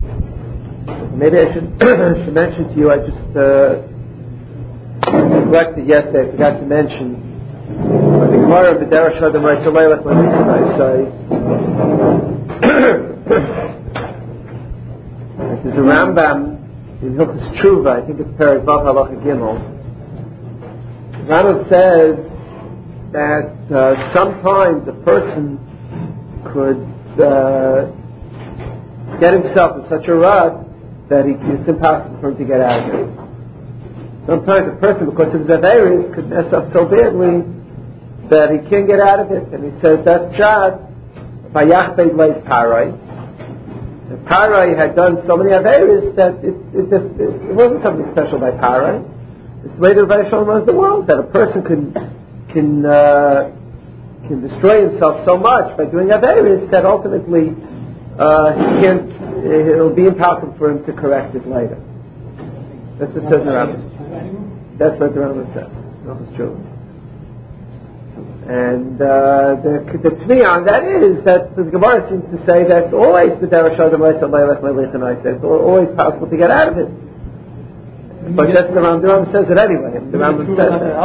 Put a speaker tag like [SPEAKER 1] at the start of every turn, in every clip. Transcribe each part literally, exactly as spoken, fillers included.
[SPEAKER 1] Maybe I should, should mention to you, I just uh, neglected yesterday, I forgot to mention, but the Gemara of the Derash Adam writes, Alayla, when I say, there's a Rambam in Hilchos Tshuva, I think it's Perek Vav Halacha Gimel. Rambam says that uh, sometimes a person could uh, get himself in such a rut that he, it's impossible for him to get out of it. Sometimes a person, because of his averis, could mess up so badly that he can't get out of it. And he says that's shad by Yachbed Leif Parai. Parai had done so many averis that it, it, it, it wasn't something special by Parai. It's the way the Rebbe Shalom runs the world, that a person can can uh, can destroy himself so much by doing averis that ultimately uh, he can't. It'll be impossible for him to correct it later. That's what it says in the Rambam. That's what the Rambam says. No, it's true. And uh, the, the tzvi on that is that the Gemara seems to say that always the Derash Adam Leitz Alayla Melich and I said it's always possible to get out of it. But that's the Rambam. The Rambam says it anyway. The Rambam says that.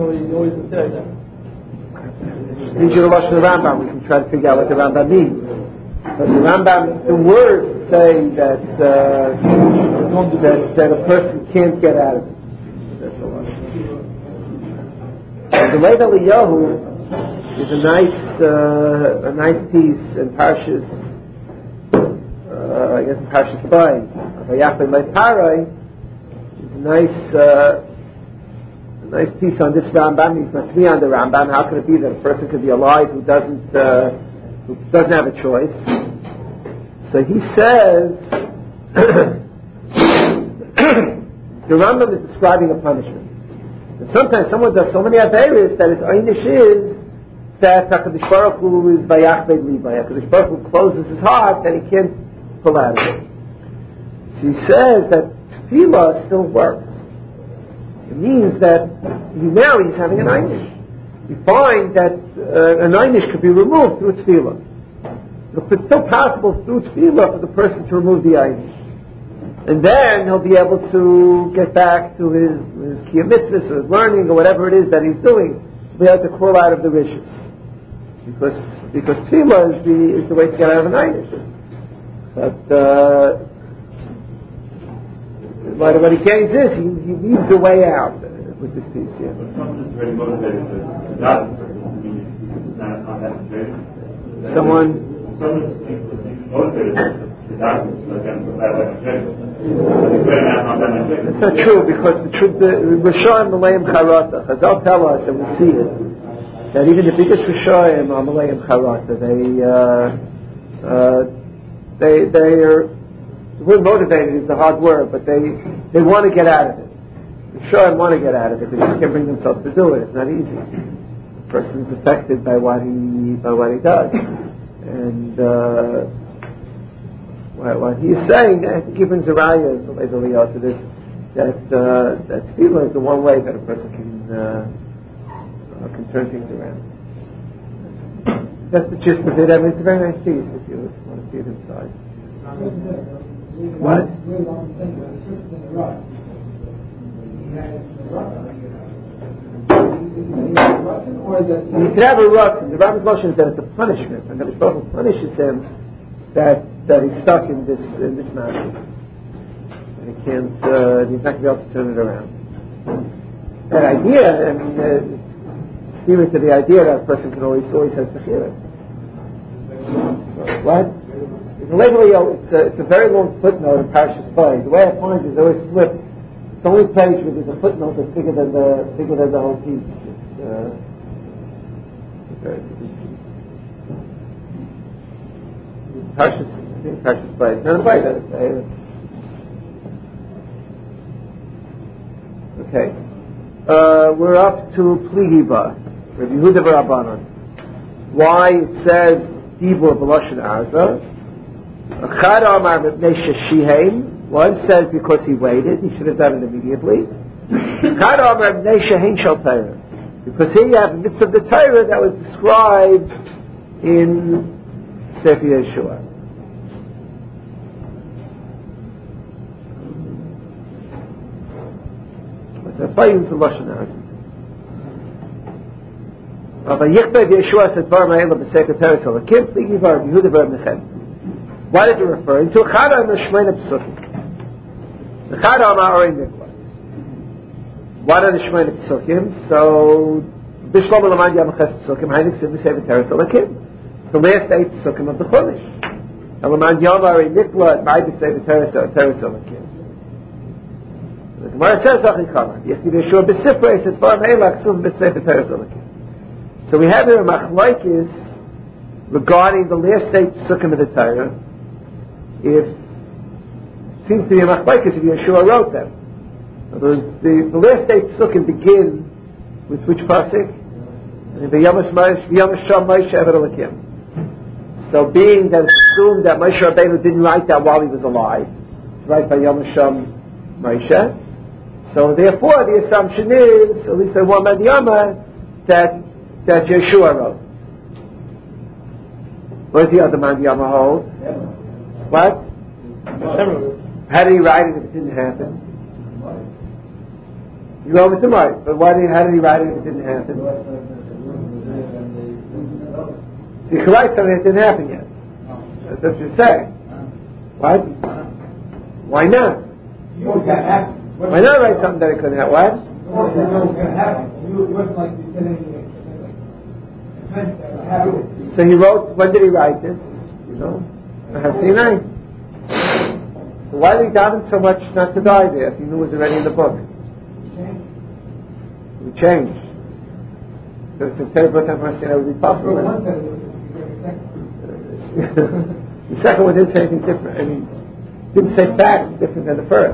[SPEAKER 1] These are the Lashon of the Rambam. We can try to figure out what the Rambam means. But the Rambam, the words say that uh, that, that a person can't get out of it. That's a lot. The Lev Eliyahu is a nice uh, a nice piece in Parshas, uh, I guess in Parshas Bay. Vayachbed Leif Parai is a nice uh, a nice piece on this Rambam. He's not me on the Rambam. How can it be that a person could be alive who doesn't uh, who doesn't have a choice? So he says the Rambam is describing a punishment. And sometimes someone does so many averis that his einish is that HaKadosh Baruch Hu is vayachbed libay. HaKadosh Baruch Hu closes his heart and he can't pull out of it. So he says that tefillah still works. It means that he, now he's having an einish. We find that uh, an einish could be removed through tefillah. It's still possible through tefillah for the person to remove the einish. And then he'll be able to get back to his, his kiyum mitzvahs or his learning or whatever it is that he's doing. He'll be able to crawl out of the rishis. Because because tefillah is the, is the way to get out of an einish. But uh, what, what he gains is he, he needs a way out uh, with this piece here.
[SPEAKER 2] But someone is very motivated to, to die. I mean, it's not, not that motivated.
[SPEAKER 1] Someone...
[SPEAKER 2] Someone is motivated to die.
[SPEAKER 1] It's not true because the truth, the Rishonim Malayim Charata. Chazal tell us, and we see it, that even the biggest Rishonim are Malayim Charata. They, uh, uh, they, they are. The word motivated is a hard word, but they, they want to get out of it. Rishonim want to get out of it, but they can't bring themselves to do it. It's not easy. The person is affected by what he, by what he does, and. Uh, What he's saying, I think he brings a raya to this, that uh, that tefillah is the one way that a person can uh, uh, can turn things around. That's the gist of it. I mean, it's a very nice piece if you want to see it inside. What? You could have a rut. The Rambam's notion is that it's a punishment, and that the Baruch Hu punishes him that. that he's stuck in this in this matter, and he can't. Uh, he's not going to be able to turn it around. That idea, I mean, uh, even to the idea that a person can always always has to hear it. What? It's a, it's, a, it's a very long footnote in Parashas Bay. The way I find it is always flip. It's the only page where there's a footnote that's bigger than the bigger than the whole piece. It's, uh, it's very, Parashas. Precious place. Not a bite. Okay. Uh, we're up to Plihiba, Rabbi Yehuda B'Rabbanan. Why it says Dibur B'Lashon Arza? Chad Amar Mepnei Sheshiheim. One says because he waited, he should have done it immediately. Chad Amar Mepnei Shehein Shal Torah. Because here you have the mitzvah of the Torah that was described in Sefer Yeshua. That's why he used the Lashon Hara. Why does it refer to Chara and the Shmeina Psukim? The Chara Ma'arim Mikla. What are the Shmeina Psukim? So, Bishlam Lamad Yamaches Psukim, Hainik Sim V'Sefer Teretz Olakim. The last eight Psukim of the Chumash. Lamad Yamarim Mikla, Ma'ai V'Sefer Teretz Olakim. The Gemara says, Achi Chama. Yechid Yeshua B'Sifrei, says, Bar Me'elak Sum V'Sefer Teretz Olakim. So we have here a machlokes regarding the last eight psukim of the Torah. If it seems to be a machlokes if Yeshua wrote them. The, the, the last eight psukim begin with which pasuk? So being that it's assumed that Moshe Rabbeinu didn't write that while he was alive, it's right by Yom Hashem Moshe. So therefore the assumption is, at least in one Madiyama, that that Yeshua wrote. What does the other man Yama hold? What? How did he write it if it didn't happen? You wrote it to Mike, but why did he, how did he write it if it didn't happen? So you can write something that didn't happen yet. That's what you're saying. What? Why not? Why not write something that it couldn't happen? What? So he wrote, when did he write this? You know, Sinai. So why did he daven so much not to die there if he knew it was already in the book? It changed. So to tell you about Sinai would be possible. The second one didn't say anything different. I mean, didn't say facts different than the first.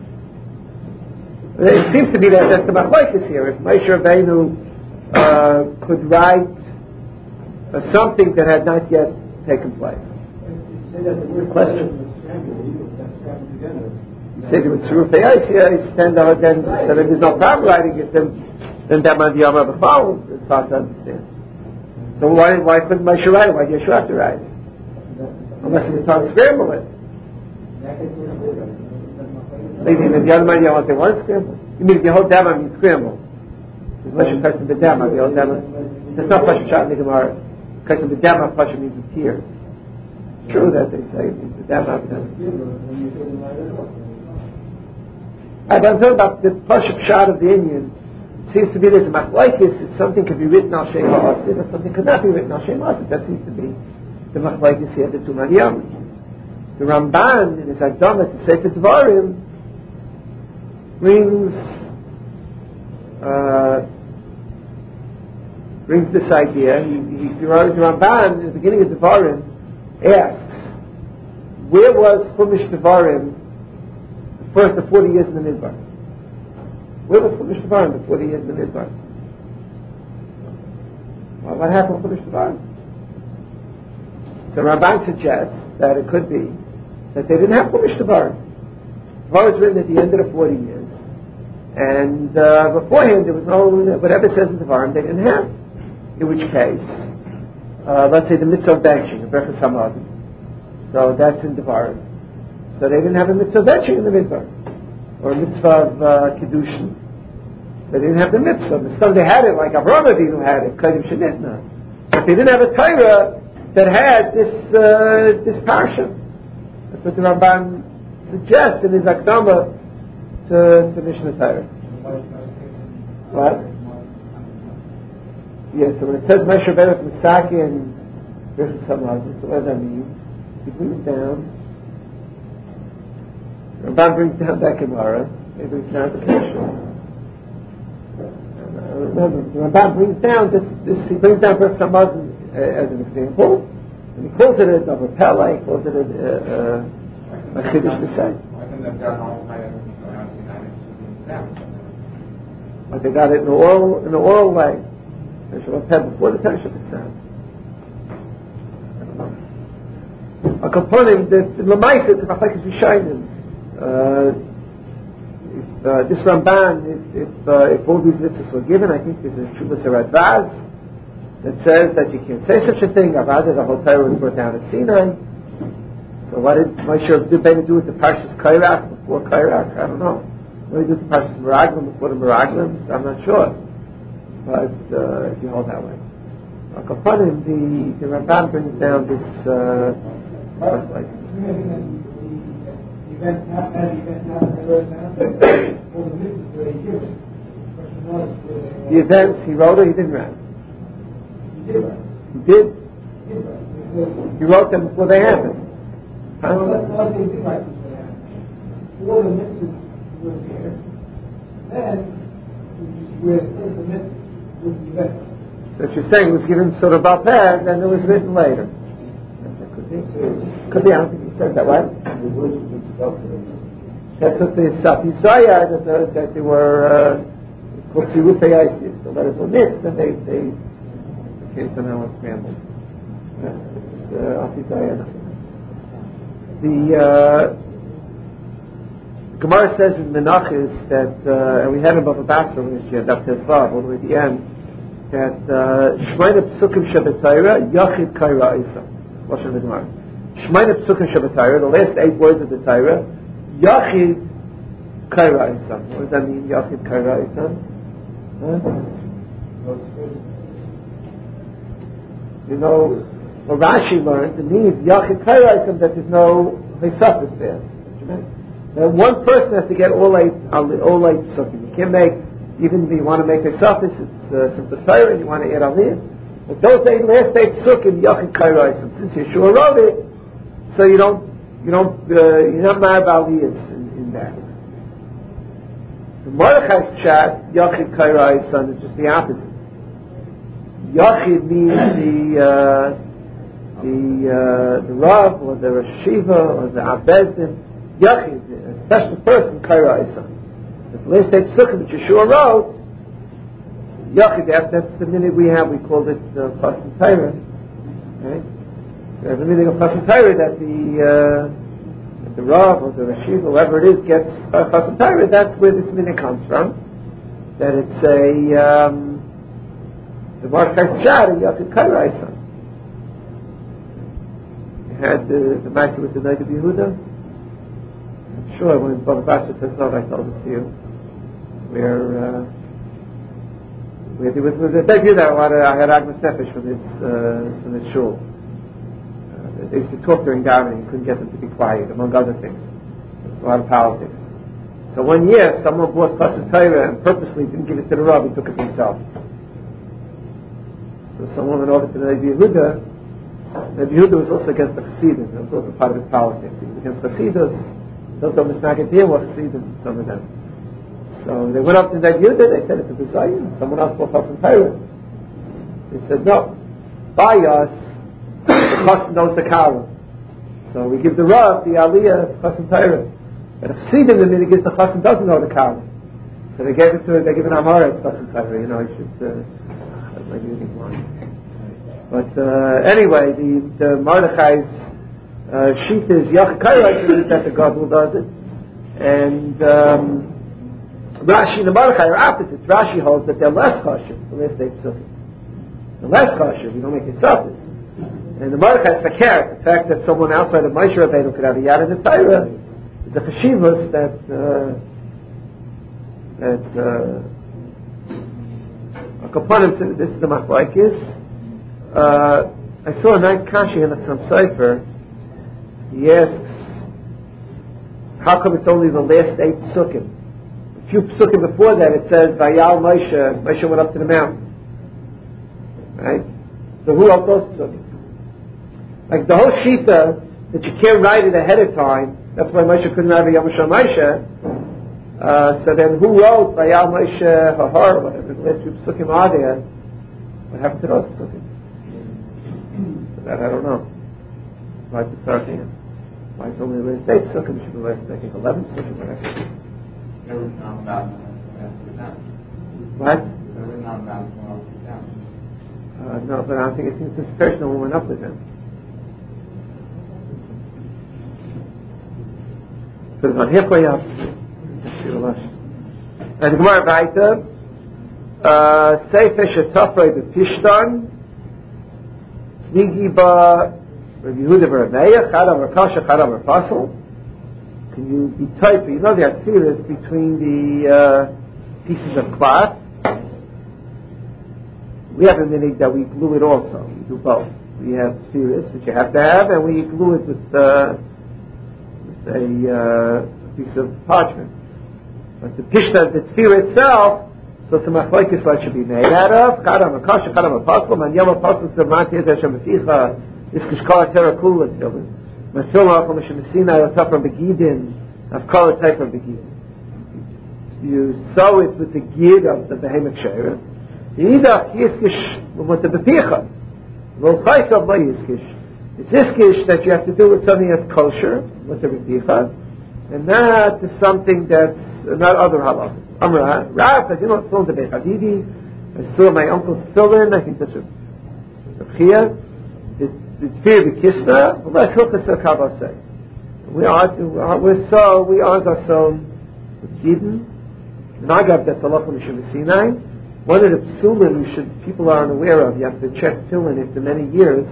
[SPEAKER 1] It seems to be that that's the machlokes here. If Moshe Rabbeinu uh, could write Uh, something that had not yet taken place. Question. You say there was Tzurufei Eis here, you stand out again, so then there's no problem writing it, then, then that might be Yom HaBachal, it's hard to understand. So why, why couldn't Moshe write it? Why did Yeshua have to write it? Unless he was trying to scramble it. Maybe the other man, you want to say, what is scramble? You mean if you hold Dama, you scramble. There's much a person to Dama, if you hold Dama. There's no Pasha Shat in the Gemara. Because the Dama Pasha means the tears. It's true that they say it means the Dama. But I'm talking about the Pasha Shat of the Indian. It seems to be there's a machlokes, if something could be written al Shem HaAsid, or something could not be written al Shem HaAsid. That seems to be the machlokes here, the two Madiyam. The Ramban, in his Akdama to Sefer Dvarim, brings uh, brings this idea. He, he, the Ramban, in the beginning of Devarim, asks, where was Chumash Devarim the first the forty years in the Midbar? Where was Chumash Devarim the forty years in the Midbar? Well, what happened with Chumash Devarim? So Ramban suggests that it could be that they didn't have Chumash Devarim. Devarim was written at the end of the forty years, and uh, beforehand there was no, whatever it says in Devarim, they didn't have. In which case, uh, let's say the mitzvah of benching, the Berachas Hamazon. So that's in Devarim. So they didn't have a mitzvah of benching in the Midbar, or a mitzvah of uh, Kiddushin. They didn't have the mitzvah. The stuff they had it, like Avraham Avinu had it, Kodesh Shenitna. But they didn't have a Torah that had this uh, this parsha. That's what the Ramban suggests in his Akdama to, to Mishnah Torah. What? Yes, so when it says Moshe Rabbeinu is Misaki and Berachas Hamazon, so what does that mean? He brings down, Ramban brings down that Gemara, he brings down the Kesher. Remember, the Ramban brings down this, this he brings down Berachas Hamazon uh, as an example, and he calls it a double Pella, he calls it a, a, a, a Chiddush B'Sei. But they got it in an oral, in an oral way. They should have had before the Torah should have sound. I don't know. A component that the Lamaisa to Machlekes Rishonim. If uh, this Ramban, if if, uh, if all these mitzvahs were given, I think there's a Shuvas Radvaz that says that you can't say such a thing. Avada, the whole Torah was brought down at Sinai. So what did Moshe Rabbeinu do with the Parshas Kairach before Kairach? I don't know. Maybe do the Parshas Meraglim before the Meraglim. I'm not sure, but uh, if you hold that way. Upon him, the the Ramban brings down this uh, first like. The event The events he wrote or he didn't write?
[SPEAKER 3] He did write.
[SPEAKER 1] He did? He wrote them before they happened. Huh?
[SPEAKER 3] Well, that's why he did write before they happened. All the mitzvahs were there. Then, where the mitzvahs was the event.
[SPEAKER 1] So if you're saying it was given sort of about that, then it was written later. That could be. Could be, I don't think he said that, right? That's what the Safizaya, that, the, that they were called uh, Tzirufei Isis. The letters were mixed and they, they became somehow scrambled. Safizaya. The uh, Gemara says in Menachos that, uh, and we had in Bava Basra this year, Daf Tezvav, all the way at the end, that Shmaina Psukim Shabbatayra Yachid Kaira Isa. What's in the Gemara? Shmaina Psukim Shabbatayra, the last eight words of the Torah, Yachid Kaira Isa. What does that mean, Yachid Kaira Isa? Huh? You know, well, Rashi learned it means Yachid Kaira Isa that there's no Hisafis there. Now, one person has to get all eight, all eight Psukim. You can't make, even if you want to make Hisafis, it's uh, simple Torah and you want to add Aliyah. But those eight last eight Psukim, Yachid Kaira Isa. Since Yeshua wrote it, so you don't, you don't, uh, you're not mad about Aliyahs in, in that. The Mordechai's chat, Yachid Kaira Isa, is just the opposite. Yachid means the, uh, the, uh, the Rav, or the Rosh Hashiva, or the Abezdin. Yachid, a special person, Kaira Isa. The last eight Psukim that Yeshua wrote, Yachid, that, that's the minute we have, we called it uh, Chassan Torah. Right? There's a meaning of Chassan Torah that the uh, the Rav or the Rashiv, whoever it is, gets uh, Chassan Torah. That's where this meaning comes from. That it's a um, the Mordechai's Shad and Yachid Kaira Isa. You had the the matter with the Noda B'Yehuda. I'm sure when Bava Basra says no, I told it to you. Where uh, where there was a debut that I had Agmas Nefesh from this uh, from this shul. They used to talk during davening. You couldn't get them to be quiet, among other things. There's a lot of politics. So one year, someone bought Chassan Torah and purposely didn't give it to the Rav. He took it himself. So someone went over to the Noda B'Yehuda. The Yehuda was also against the Chassidim. That was also part of his politics. He was against Chassidus. Those of us Nagadir were Chassidim, some of them. So they went up to the Yehuda. They said, it's a B'Zayin. Someone else bought Chassan Torah. They said, no. By us, the Chassan knows the Kala. So we give the Rav the Aliyah of Chassan Torah. But if Chassidim, the minute gives the Chassan doesn't know the Kala. So they gave it to they give an Amara of Chassan Torah. You know, I should, uh, that's my using line. But, uh, anyway, the, the Mordechai's, uh, sheet is Yachid Kaira, that the God who does it. And, um, Rashi and the Mordechai are opposites. Rashi holds that they're less chashiv, the last eight psukim. They're less chashiv, you don't make it suffice. And the Mordechai is fakir, the fact that someone outside of Moshe Rabbeinu could have a yad in the Torah is a chashivus that, uh, that, uh, a component, this is the machlokes. Uh, I saw a nice kashi in the Chassam Sofer. He asks, how come it's only the last eight psukim? A few psukim before that it says, Vayal Moshe, Moshe went up to the mountain. Right? So who wrote those psukim? Like the whole shita that you can't write it ahead of time. That's why Moshe couldn't have a Yom Shal Moshe. Uh, so then, who wrote Vayal Moshe Hahar? Whatever the last few psukim are there. What happened to those psukim? So that I don't know. Why it's starting? Why it's only the last eight psukim? Should be last, I think, eleven psukim. Whatever.
[SPEAKER 2] They're written on about
[SPEAKER 1] what?
[SPEAKER 2] They're written on about
[SPEAKER 1] Uh, no, but I think it's this person who went up with him. Put it on halfway up. And the Gemara Baita, Sefer Shetafrei B'Pishtan, Nigi Ba Rav Yehuda V'Rameya, Chad Amar Kasha, Chad Amar Fasel. can you be tight? You know the Atziris between the uh, pieces of cloth. We have a minute that we glue it also. We do both. We have Atziris, which you have to have, and we glue it with, uh, with a uh, piece of parchment. But the Pishta, the Tzira itself, so it's a machlokes what should be made out of. Kadam a kasha, kadam a pasel, man yom a pasel zermat yez Hashem v'ticha, is kishkala terakula tzilin. Mashilach o mishemesina yotav from begidin, of kala type of begidin. You sew it with the gid of the behemoth sheira. Yidach yiskish with the bepicha. Lo chaysav lo yiskish. It's yiskish that you have to do with something that's kosher, with the bepicha, and that is something that's not other halachas. Amra, Rav, because you know it's still the Beit Hadidi. I saw my uncle's tefillin. I think that's a Chia. The Tfir B'Kisna. Well, that's Hilchas HaKav say. We are, we're so, we are Zason with Yidden. And I got that Halacha Mishum Sinai. One of the psulim you should, people aren't aware of, you have to check tefillin after many years.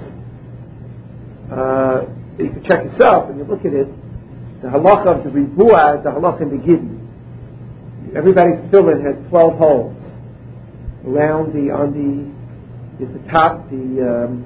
[SPEAKER 1] Uh, you can check yourself and you look at it. The Halacha of the Ribuah, the Halacha in the Yidden. Everybody's tefillin has twelve holes around the on the at the top the um,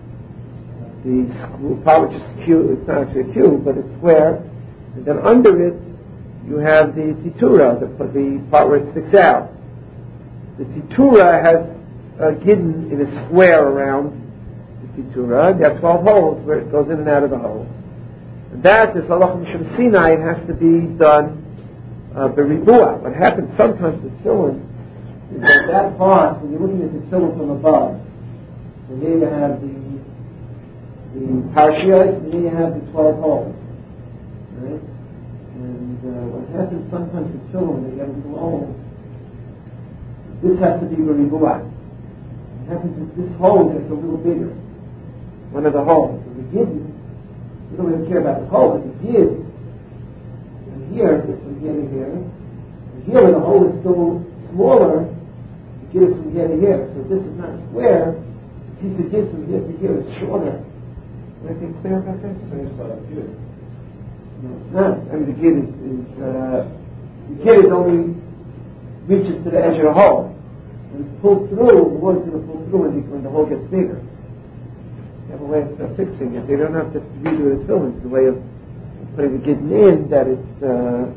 [SPEAKER 1] the screw part, which is cube. It's not actually a cube, but it's square, and then under it you have the titura, the, the part where it sticks out. The titura has a gidden in a square around the titura. There are twelve holes where it goes in and out of the hole. And that is halacha mishum Sinai. It has to be done. Uh, the ribuah. What happens sometimes with tefillin is that that part, when you're looking at the tefillin from above, so here you have the the parashiyos, and here you have the twelve holes, right? And uh, what happens sometimes with tefillin, they get a little old. This has to be the ribuah. What happens is this hole gets a little bigger. One of the holes. So the gidden, you don't really care about the hole, but the gid. Here, from here to here. And here, when the hole is still smaller, it gives from here to here. So this is not square. The piece of gid from here to here is shorter. Anything clear about this? Same side of gid. No, it's not. I mean, the gid is, is uh, the gid is only reaches to the edge of the hole. When it's pulled through, the water's going to pull through when the, when the hole gets bigger. They have a way of uh, fixing it. They don't have to redo the filling. It's a way of putting the gidden in that it uh,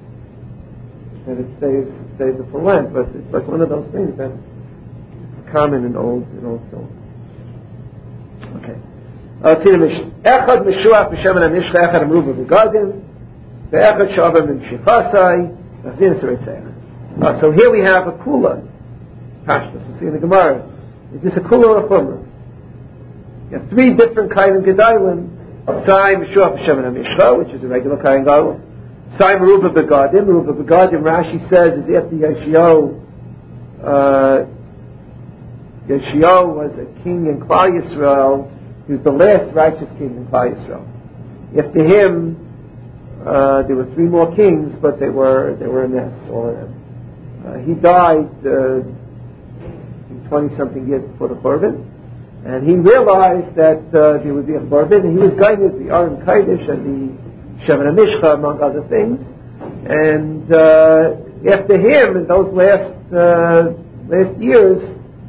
[SPEAKER 1] that it stays stays the full length, but it's like one of those things that's common in old in old film. Okay. Echad mishuach b'shem hamishcha echad amruva v'gadim ve'echad shavar m'mshichasai v'zin tzoritzeh. So here we have a kula. Pashtus. We see in the Gemara. Is this a kula or a chumrah? You have three different kinds of gedailim. Sai Meshuach B'Shem HaMishcha, which is a regular Kain Gadol. Sai Meruba Begadim. Meruba Begadim, Rashi says, is after Yeshio, uh, Yeshio was a king in Klal Yisrael. He was the last righteous king in Klal Yisrael. After him, uh, there were three more kings, but they were they were a mess, all of them. Uh, he died uh, twenty-something years before the Korban. And he realized that uh, there would be a korban, and he was going with the Aron Kodesh and the Shemen HaMishcha, among other things. And uh, after him, in those last uh, last years,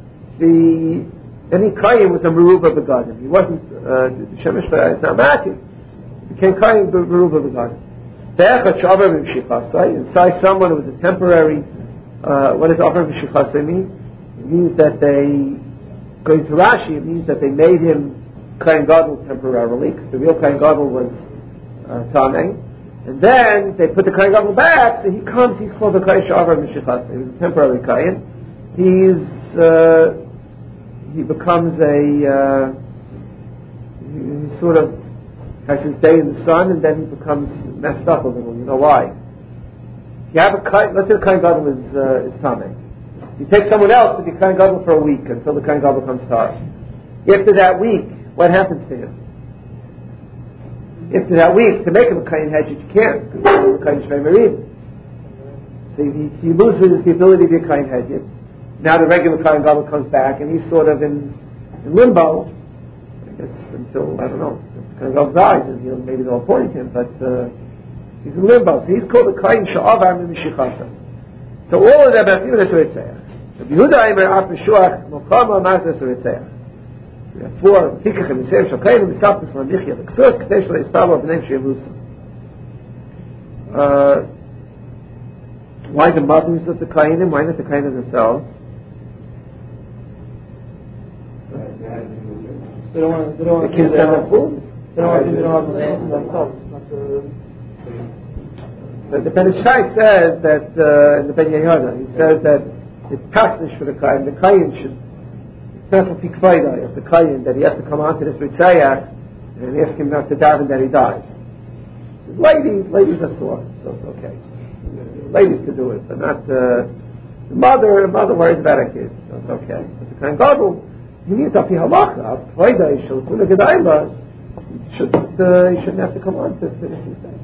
[SPEAKER 1] the any Kayin was a Meruba Begadim. He wasn't uh, the Shemen HaMishcha. It's not Matthew. He became Kayin Meruba Begadim. Ve'echad shavar m'mshichasai. Inside someone who was a temporary. Uh, what does shavar m'mshichasai mean? It means that they. Going to Rashi, it means that they made him Kain Gadol temporarily, because the real Kain Gadol was uh, Tameh. And then they put the Kain Gadol back, so he comes, he's called the Kain Shavar Mishichas. He was a temporary Kain. He's, uh, he becomes a, uh, he, he sort of has his day in the sun, and then he becomes messed up a little. You know why? If you have a Kain, let's say the Kain Gadol is, uh, is Tameh. You take someone else to be Kain Gadol for a week until the Kain Gadol becomes Tar. After that week, what happens to him? After that week, to make him a Kain Hedjit, you can't, because he's a Kain Shvei Merim. So he, he loses the ability to be a Kain Hedjit. Now the regular Kain Gadol comes back, and he's sort of in, in limbo, I guess, until, I don't know, the Kain Gadol dies, and he'll, maybe they'll appoint him, but uh, He's in limbo. So he's called a kain she'avar mimshichasa. So all of them have even a Suritzeach. The Yehuda Eimer Af Meshuach Mokama Mazda Suritzeach. We have four Tikachim Yisrael Shokayim Misaptis Lamichya L'Ksur K'tesh L'Ispalo B'nei She'emusa. Why the mothers of the Kainim? Why not the Kainim themselves?
[SPEAKER 3] They don't want to. They don't want
[SPEAKER 1] They can't send them food.
[SPEAKER 3] They don't want to. They don't want to land themselves.
[SPEAKER 1] The, the Ben Ishai says that uh, in the Ben Yehoda, he says that it's pasnish for the Kayin. The Kayin should special tikvaida of the Kayin that he has to come onto this Ritzayach and ask him not to daven that he dies. Ladies, ladies are soft, so it's okay. Ladies can do it, but not uh, the mother. The mother worries about her kids, so it's okay. But the Kayin Gadol, he needs to be halacha. Tikvaida, he should kuna gedayla. He should uh, he shouldn't have to come on to finish his day.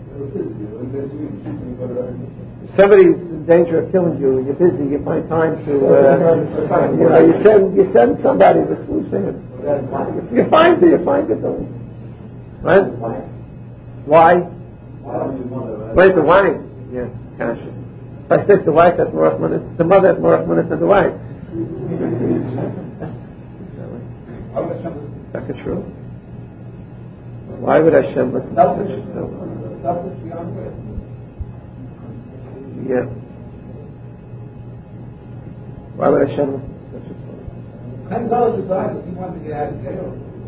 [SPEAKER 1] If somebody's in danger of killing you and you're busy, you find time to, uh, you know, you send, you send somebody with food to him. You find it, you find it, though. Right? Why? Wait, the wife. Yeah, gosh. If I said the wife has more rahmanis, the mother has more rahmanis than the wife. Is that true? Why would Hashem listen to such a thing? Yeah. Why would Hashem listen to such a thing?
[SPEAKER 3] Ten dollars a time if he wanted to get out of jail.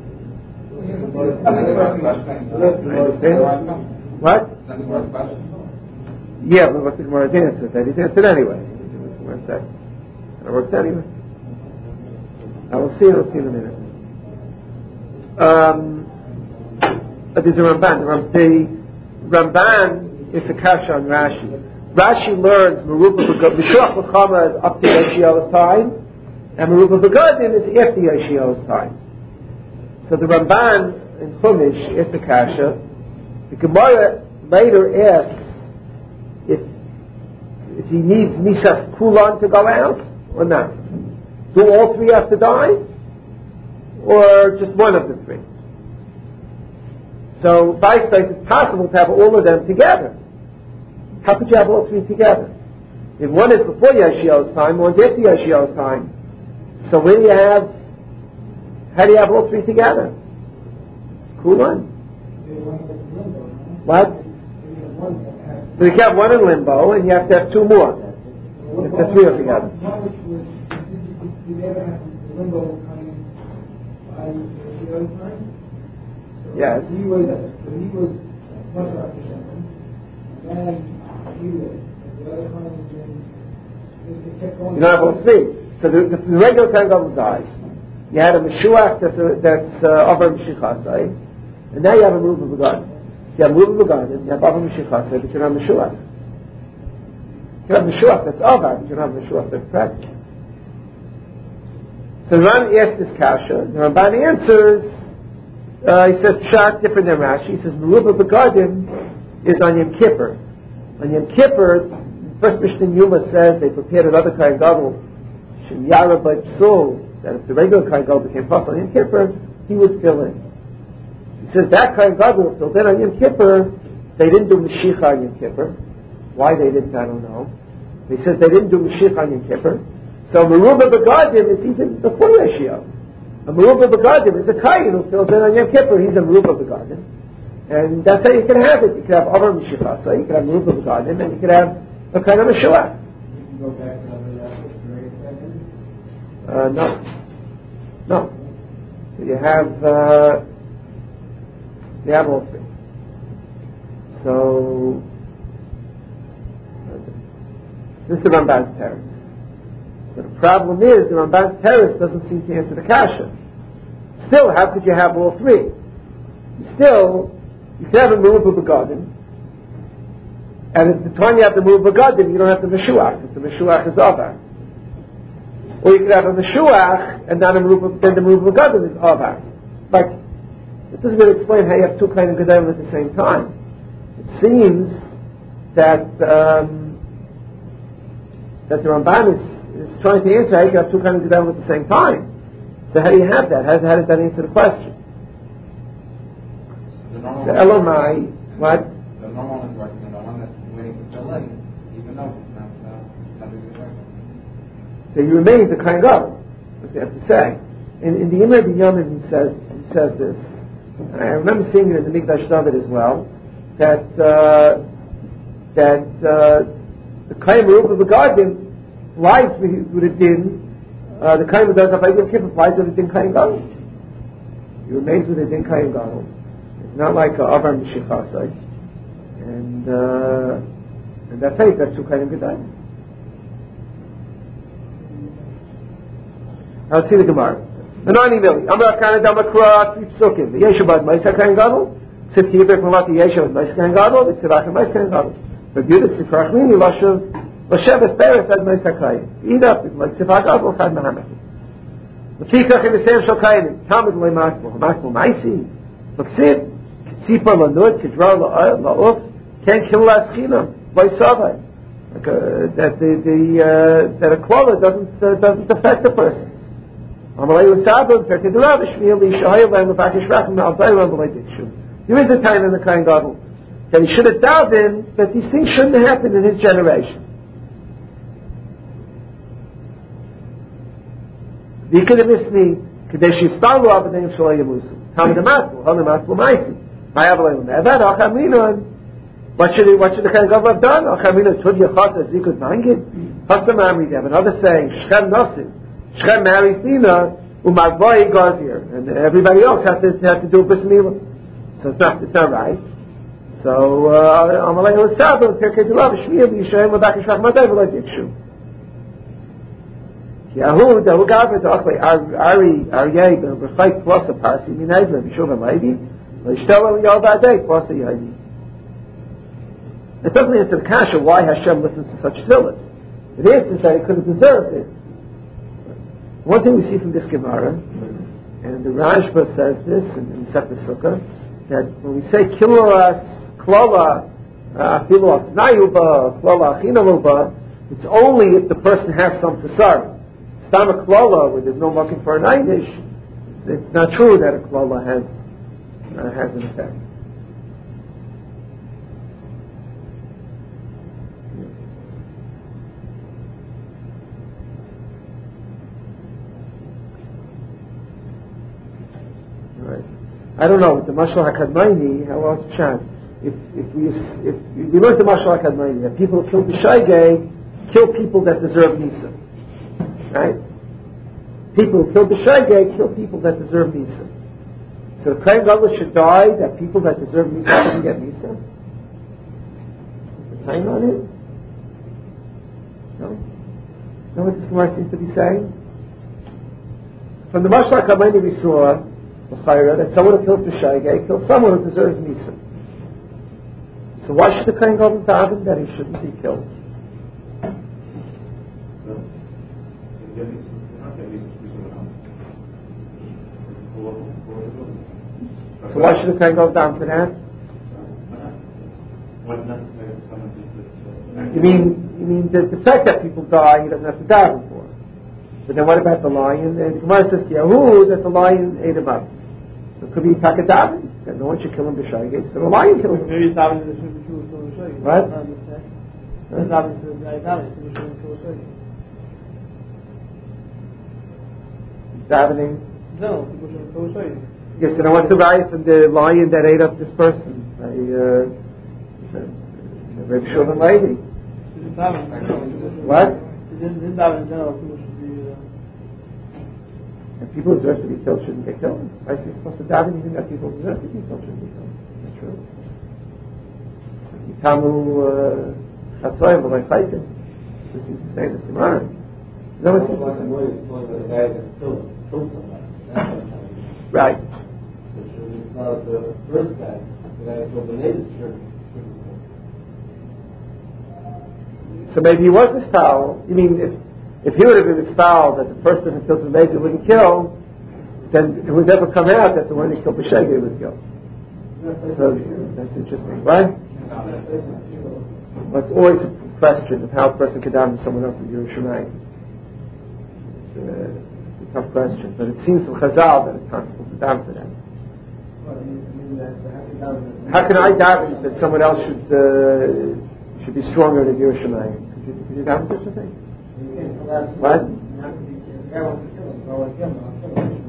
[SPEAKER 1] What? Yeah, but what's the Gemara's answer? That he's answered anyway. What's that? It works anyway. I will see. We'll see in a minute. Um, but there's a Ramban. The, Ram, the Ramban is a kasha on Rashi. Rashi learns Meruba Mishuach L'chama is up to Yeshio's time, and Meruba Begadim is after Yeshio's time. So the Ramban in Chumash is the kasha. The Gemara later asks if if he needs Mishas Kulan to go out or not. Do all three have to die, or just one of the three? So, by faith, it's possible to have all of them together. How could you have all three together? If one is before Yeshio's time, one's after Yeshio's time. So where do you have, how do you have all three together? Kulan. What? So you can have one in limbo, and you have to have two more. If the three are together. Yes.
[SPEAKER 3] He was, he was much after Shem, and then he was. The other kind of kept going.
[SPEAKER 1] You don't have all three. So the, the, the regular Kohen Gadol dies. You had a Meshuach that's uh, that's over Meshichasai, and now you have a Meruba Begadim. You have Meruba Begadim, you have over Meshichasai, but you don't have Meshuach. You have Meshuach that's over, but you don't have Meshuach that's present. So the Ran asks this kasha. The Ramban answers. Uh, he says Pshat different than Rashi. He says Meruba Begadim is on Yom Kippur. On Yom Kippur, first Mishnah Yuma says they prepared another Kohen Gadol, Shem Yara B'Tzul, that if the regular Kohen Gadol became Papa on Yom Kippur, he would fill in. He says that Kohen Gadol filled in on Yom Kippur. They didn't do Mashiach on Yom Kippur. Why they didn't, I don't know. He says they didn't do Mashiach on Yom Kippur. So Meruba Begadim is even before Yeshio. A Meruba Begadim is a Kayin who fills in on Yom Kippur. He's a Meruba Begadim. And that's how you can have it. You can have Avar Mishivasa, you can have Meruba Begadim, and you can have a kind of Meshuach.
[SPEAKER 3] You can go back to the
[SPEAKER 1] Uh, no. No. So you have, uh, you have all three. So, this is the Ramban's terrace. So the problem is, the Ramban's terrace doesn't seem to answer the kasha. Still, how could you have all three? Still, you can have a Meruba Begadim, and at the time you have the Meruba Begadim, you don't have the Meshuach, because the Meshuach is Avar. Or you could have a Meshuach, and not a Meruba, then the Meruba Begadim is Avar. But it doesn't really explain how you have two kind of Gedalim at the same time. It seems that um, that the Ramban is, is trying to answer how you can have two kind of Gedalim at the same time. So how do you have that? How, how does that answer the question?
[SPEAKER 2] The normal
[SPEAKER 1] The Elamai, what?
[SPEAKER 2] The normal is working on
[SPEAKER 1] So he remains a Kohen Gadol. That's what you have to say. In, in the Imre Binyamin, he says, he says this, and I remember seeing it in the Mikdash David as well, that uh, that uh, the Kohen Baruch of the garden lies with a din. Uh, the Kohen does have Yom Kippur lies with a din Kohen Gadol. He remains with a din Kohen Gadol. It's not like uh, Avar Mishichasai, and uh, and that's it. That's two Kohen Gadol. I'll see the Gemara. Anani Mili. Amar Kana Damakra Three Psukim. The Yeshabad Ma'isa Kohen Gadol. Sif Kibek Malati Yeshabad Ma'isa Kohen Gadol. The Tzivach Ma'isa Kohen Gadol. But Yudah Tzivach Mini Lashav Lashav Peres Ad Ma'isa Kohen. Ida like Tzivach Gadol Chad Mahamed. The Tzivach in the same Shokayin. Talmud Lei Masmo. Masmo Ma'isi. Maksiv. Tzipa Lanud Kedra La'uf. Ken Kill Laschina. Lei Savai. That the the uh, that a koala doesn't uh, doesn't affect the person. There is a time in the Kohen Gadol that he should have davened that these things shouldn't happen in his generation. What should he, what should the Kohen Gadol have done? Another saying, Shechem Nasim. Shechem marries Dina, Umagvai goes here, and everybody else has to has to do bris milah. So it's not it's not right. So Amalei Lasado Pirkei Durav Shmiyah Yishaim Lebak Yishvach Madai V'Lo Dikshu. Yahu Dahu Gavir Dachlei Ari Aryeh B'Chayt Plus a Parsi Minayvim B'Shuv Levi L'Yishtel Yal Badei Plus a Yadi. It doesn't answer the kasha why Hashem listens to such tefillas. It answers that he could have deserved it. One thing we see from this Gemara, and the Rashba says this in, in Sefer Sukkah, that when we say Kiluras Klala Afilu Afnayuba Klala Achinaluba, it's only if the person has some Tasar. Stama Klala, where there's no looking for an Einish, it's not true that a Klala has uh, has an effect. I don't know, with the Mashal HaKadmaini, how else chant? If, if we, if we learned the Mashal HaKadmaini, that people who kill B'Shaygei, kill people that deserve Nisa. Right? People who kill B'Shaygei, kill people that deserve Nisa. So the Kohen Gadol should die, that people that deserve Nisa shouldn't get Nisa? Is the time on it? No? Know what this Gemara seems to be saying? From the Mashal HaKadmaini we saw, that someone who kills B'Shaygei kills someone who deserves Nisa. So why should the Kohen Gadol daven that he shouldn't be killed? So why should the Kohen Gadol daven for that? You mean you mean the, the fact that people die he doesn't have to daven for? But then what about the lion? And the Gemara says to Yahu that the lion ate him up. So it could be Takadavan, that no one should kill him B'Shaygei, so the lion kills him.
[SPEAKER 3] Maybe daven to the Shuvah.
[SPEAKER 1] What?
[SPEAKER 3] Daven to the Shuvah.
[SPEAKER 1] Davening?
[SPEAKER 3] No, people shouldn't Shuvah.
[SPEAKER 1] Yes, and I want to write from the lion that ate up this person. I, uh, Rabbi Shulman lady. What?
[SPEAKER 3] Didn't daven in general, people should be...
[SPEAKER 1] And people who deserve to be killed shouldn't get killed. Why is he supposed to daven even that people who deserve to be killed shouldn't be killed? That's true. Yitamu Chatzoy v'loi chaytim. This is the same as Gemara. No one seems to say. Right.
[SPEAKER 4] It's not the first guy. The guy who killed the natives shouldn't.
[SPEAKER 1] So maybe he was this foul. You mean if if he would have been this foul that the person who killed the natives wouldn't kill, then it would never come out that the one who killed B'Shaygei would kill. So that's interesting, right? Well, it's always a question of how a person could daven someone else in Yerushalayim. It's, uh, it's a tough question, but it seems from Chazal that it's possible to daven for that. How can I daven that someone else should uh, should be stronger than Yerushalayim? Could you, could you daven such a thing? What?
[SPEAKER 3] How could he, the guy wants to kill him, so I want to kill him, I'll kill him.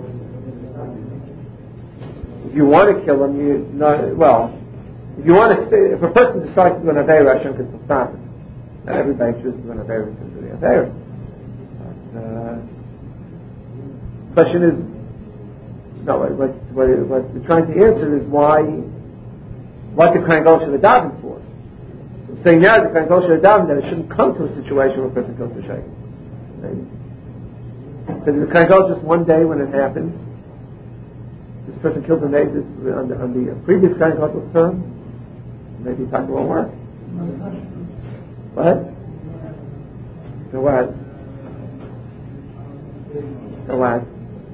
[SPEAKER 1] If you want to kill him, you not well. If you want to, if a person decides to do an Aveira, Hashem can stop it. Not everybody chooses to do an Aveira to do the Aveira. But uh, the question is, no, what, what, what, what we're trying to answer is why, what the Kohen Gadol should have davened for. We're saying now the Kohen Gadol should have davened that it shouldn't come to a situation where a person kills the Sheikh. Right? So the Kohen Gadol just one day when it happened, this person killed the neighbor on the, on the previous Kohen Gadol's term. Maybe time won't work. What? So what? So what?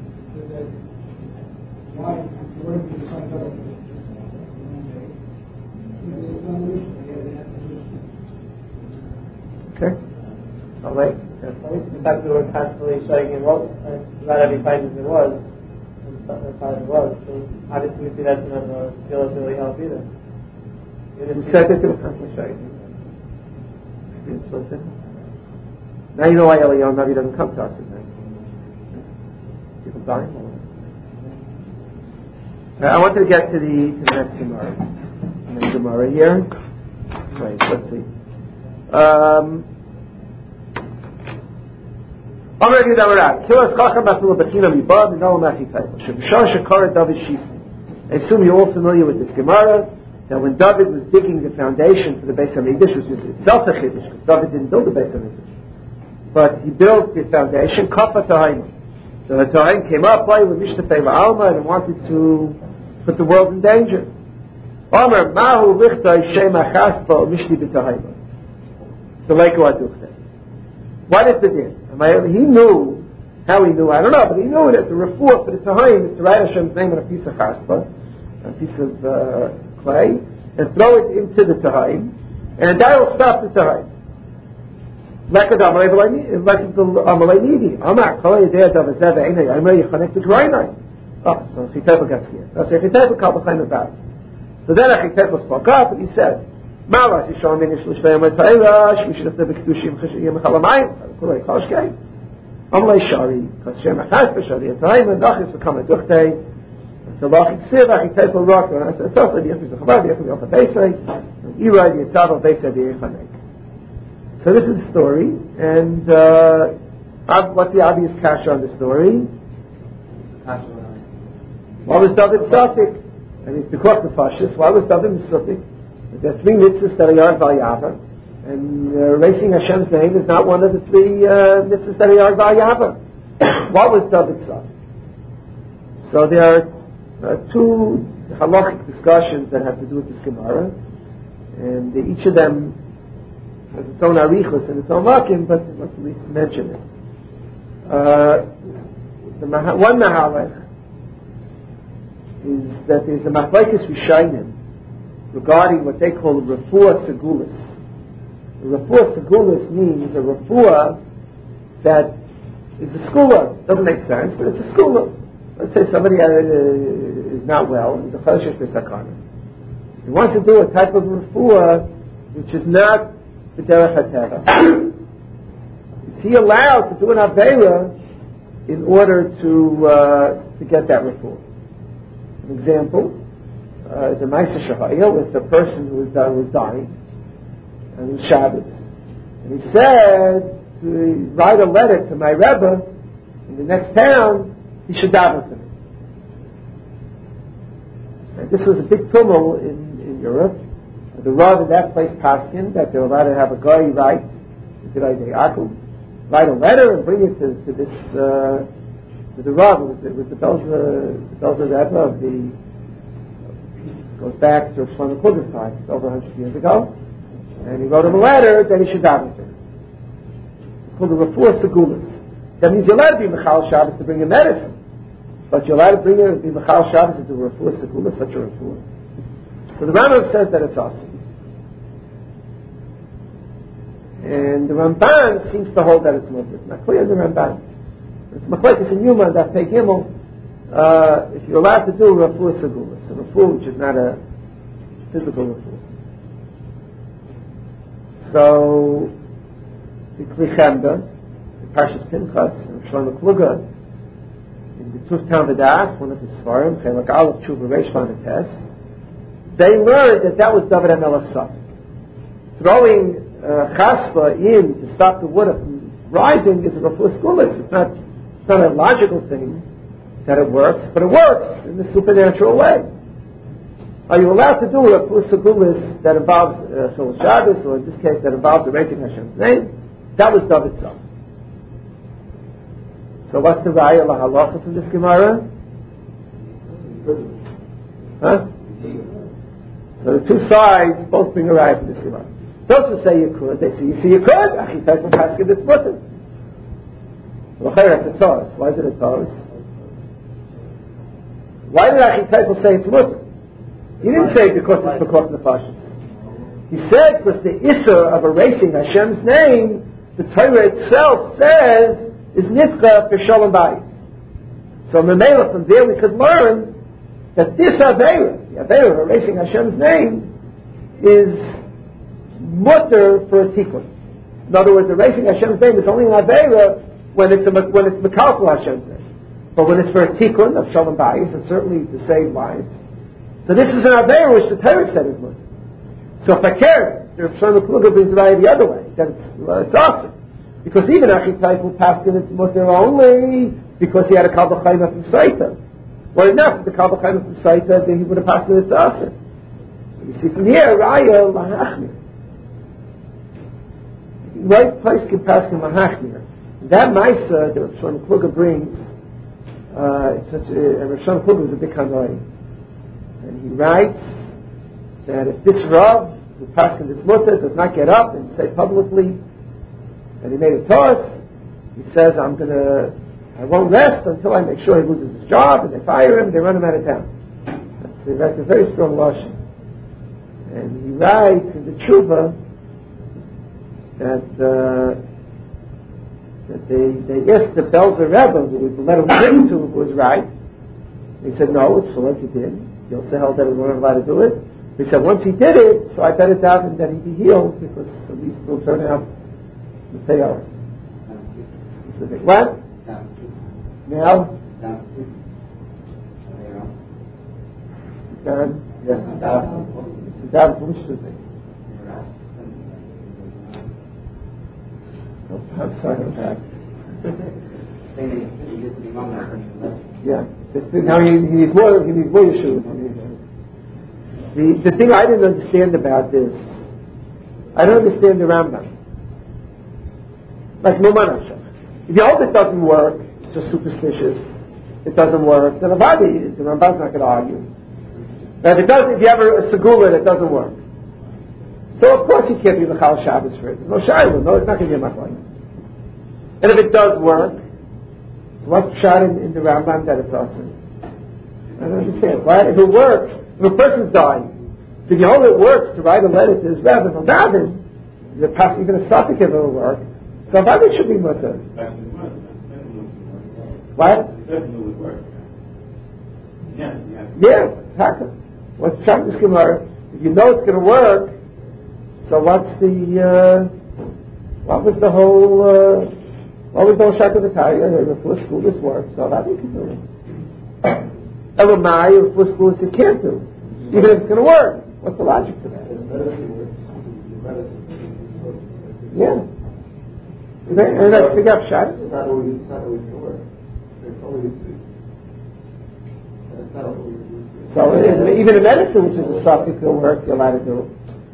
[SPEAKER 1] Okay. I'll wait.
[SPEAKER 5] The fact that we were constantly showing him, well, not every time as it was, and sometimes as it was. So obviously, we see that's not the skill is really help either.
[SPEAKER 1] Who said that they were constantly showing him? Now you know why Eliyahu Navi doesn't come to us today. People dying. Uh, I wanted to get to the to the next Gemara. The next Gemara here. Wait, let's see. Um, already that we're at. Kilas Chacham Bafula Bechina Mibad and Olam Achitayim. Shebishar Shekara David Shisi. I assume you're all familiar with this Gemara. That when David was digging the foundation for the Beis HaMikdash, which is itself a chiddush, because David didn't build the Beis HaMikdash, but he built the foundation, Kafa Tahayim. So the Tahayim came up, by with Mishtafei La'alma, and wanted to put the world in danger. Omer, Mahu Lichtai Shem Achaspa Mishti B'Tahayim. So Leiko Aduchte. What is the din? He knew, how he knew, I don't know, but he knew that the refuah for the Tahayim is to write Hashem's name on a piece of chaspa, a piece of uh, clay, and throw it into the Tahayim, and that will stop the Tahayim. Like the Amalei Nidi. Amar, Kol Yedei Dav Zev Einay, Amar Yechanek T'Grainai. Oh, so Chitefa got scared. So Chitefa called the Chaim about it. So then Chitefa spoke up, and he said, Malas Yishon Minish L'Shvei Amar Ta'irash, we should have to be Kedushim Yem Chalamayim, Kulei Choshkei. Amalei Shari, Kashem Achas B'Shari, Tahayim and Nachis become a Duchtei, so Lachik Siva, Chitefa Rock, and I said, Tofa, Yechim Zechavad, Yechim Yofa Beisai, Irai Yitzava Beisai Yechanek. So this is the story, and uh, what's the obvious kasha on the story? Why was David Suffolk? I mean, it's the Krok Nefashis. Why was David Suffolk? There are three mitzvahs that are Yard Vayava, and uh, erasing Hashem's name is not one of the three uh, mitzvahs that are Yard Vayava. What was David Suffolk? So there are uh, two halachic discussions that have to do with this Gemara, and uh, each of them has its own arichos and its own makim, but let's at least mention it. Uh, the maha, one mahalech is that there's a machlekes rishayim regarding what they call a refuah segulis. A refuah segulis means a refuah that is a skula. Doesn't make sense, but it's a skula. Let's say somebody uh, is not well, he's a choshesh b'sakana. He wants to do a type of refuah which is not the derech hatera. Is he allowed to do an aveira in order to uh, to get that refuah? An example uh, is a Ma'aser Shahaya with a person who was, uh, was dying, and it was Shabbos. And he said to write a letter to my Rebbe in the next town, he should daven for me. And this was a big tumult in, in Europe. The Rav in that place paskin that they were allowed to have a guy write, write a letter and bring it to, to this uh, to the Rav. It was, it was the Belzer the Belzer Rebbe of the goes back to Shlomo Kluger's time. It's over a hundred years ago, and he wrote him a letter that he should daven for him. It's called the Refuah Segulis. That means you're allowed to be Mechal Shabbos to bring a medicine, but you're allowed to bring a be Mechal Shabbos to do a Refuah Segulis, such a Refuah. So the Rambam says that it's awesome. And the Ramban seems to hold that it's Muslim. It's not clear in the Ramban. It's Machlekes in Yuma, that Pei Gimel, uh, if you're allowed to do a Refuah Segulis, a Refuah which is not a physical Refuah. So, the Kli Chemda, the Parshas Pinchas, Shlomo Kluger in the Tuftan V'das, one of his Svarim, Chelak Aleph Tshuva Reish Vanates, they learned that that was David HaMelech's son. Throwing uh, chaspa in to stop the water from rising is a refuah skulis. It's not, it's not a logical thing that it works, but it works in a supernatural way. Are you allowed to do a refuah skulis that involves uh, Shul Shabbos, or in this case that involves erasing Hashem's name? That was David's son. So what's the raya lahalacha from this Gemara? Huh? So the two sides both bring a raya from this Gemara. Those who say you could, they say, you see you could, Achitaikel Paskin it's mutter. Well, it's a Taurus. Why is it a Taurus? Why did Achitaikel say it's mutter? He didn't say because it's because of the fashion. He said because the Isser of erasing Hashem's name, the Torah itself says, is Nitzcha for Shalom Bayis. So Memela, from there we could learn that this Aveira, the Aveira of erasing Hashem's name, is mutter for a tikkun. In other words, erasing Hashem's name is only an Aveira when it's a, when it's Mekalkel Hashem's name. But when it's for a tikkun of Shalom Bayis, and certainly to save lives, so this is an Aveira which the Torah said is mutter. So Fakir, the Shlomo Kluger brings the right the other way, that it's, well, it's awesome. Because even Achitaikel passed in its mutter only because he had a Kal B'Chayma from Saita. Well, enough, the Kal B'Chayma from Saita, then he would have passed in its Aser. You see from here, Raya Lahachmir. Right place can pass in Lahachmir. That Maisa that Shlomo Kluger brings, uh, it's such a, and Shlomo Kluger was a big Hanoi. And he writes that if this Rav, who passed in this mutter, does not get up and say publicly, and he made a toss, he says, I'm going to, I won't rest until I make sure he loses his job, and they fire him, and they run him out of town. That's, that's a very strong lashon. And he writes in the Tshuva that, uh, that they, they asked the Belzer Rebbe, who was the letter written to, who was right. He said, no, it's so he did. Yosef held that we weren't allowed to do it. He said, once he did it, so I better doubt that he'd be healed, because at least it will turn out the payout. What? Now? Done? Yes. Down from which to think? I'm sorry about that. Yeah. Now he, he needs more, he needs more Yeshua. The, the thing I didn't understand about this, I don't understand the Rambam. Like Mumanasha. If you hope it doesn't work, it's just superstitious, it doesn't work, then Avadi, the Rambam's not going to argue. Now if it does, if you have a, a Segula that doesn't work, so of course he can't be the Chal Shabbos for it. There's no Shiloh, no, it's not going to be a Machlokes. And if it does work, so what's shot in, in the Rambam that it's awesome? I don't understand. Why? If it works, if a person's dying, so if you hope it works to write a letter to his Rebbe, or Davin, you're possibly going to stop it if it will work. So Avadi should be mutter. What? Yeah, exactly. What's shot in this Gemara? If you know it's going to work, so what's the, uh, what was the whole, uh, what was the whole shot of the Taya? The first school this works, so Avadi can do it. Elamai, or first school it can't do. Even if it's going to work. What's the logic to that? Yeah. And that's big up shot.
[SPEAKER 4] It's not always, it's not always going to work. It's always, it's not always.
[SPEAKER 1] So even in medicine, which is a suffix, will work, you're allowed to do it.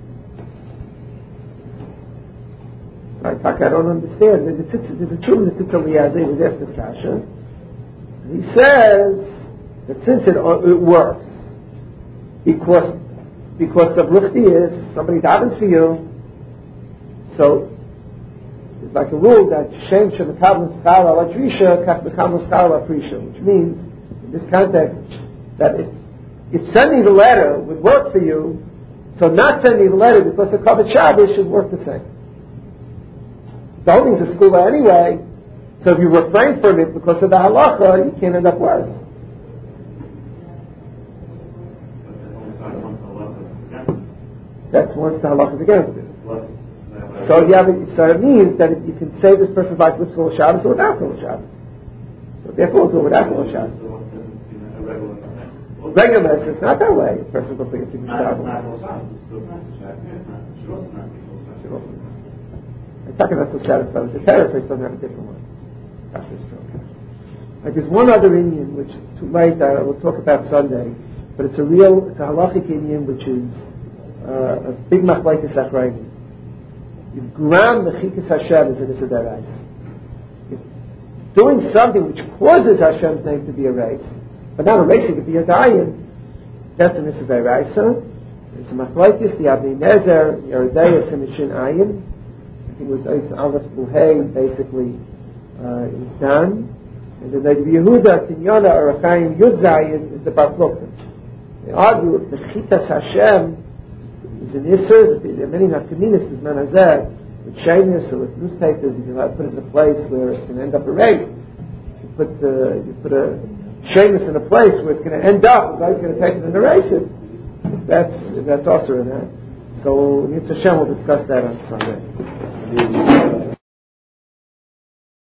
[SPEAKER 1] I don't understand. There's a truth in the Tzitz Eliezer was after Kasha. He says that since it, it works, because because the Ruchti is somebody davens for you, so it's like a rule that Shem Shemekavim Schar Al Adrisha Kach Mekavim Schar Al Aprisha, which means in this context that if, if sending the letter would work for you, so not sending the letter because of Kavod Shabbos should work the same. The holding's a school anyway, so if you refrain from it because of the halacha, you can't end up worse. That's once the halacha is against it. So, yeah, so it means that you can save this person's life with Chol Shabbos or without Chol Shabbos. So therefore we'll do it without Rosh Hashanah. Regular Mitzvah, it's not that way. A person will bring it to the Shabbos. I'm talking about the Shabbos, but the territory doesn't have a different one. Right, there's one other Indian which is too late. I will talk about Sunday, but it's a real, it's a halachic Indian which is uh, a big machlekes achrayim. You've ground the chikas Hashem as an issa d'oraisa. Doing something which causes Hashem's name to be erased, but not erasing it to be a dayan, that's an issa d'oraisa. There's a machlekes, the Avnei Nezer, the Yeridayas, and the Shin Ayin. I think it was Aleph Buhei, basically uh, is done. And the Nagbi Yehuda, Tinyana, or Achayim Yud Zayin is the Bar Plukta. They argue if the Chitas Hashem is an Isser, there are many Nafkaminis, is Manazeh, with Shemus or with newspapers, you can put it in a place where it's going to end up erased. You put, uh, you put a Shemus in a place where it's going to end up, the guy's going to take it and erase it. That's, that's also in that. So, Yitzhak Hashem will discuss that on Sunday.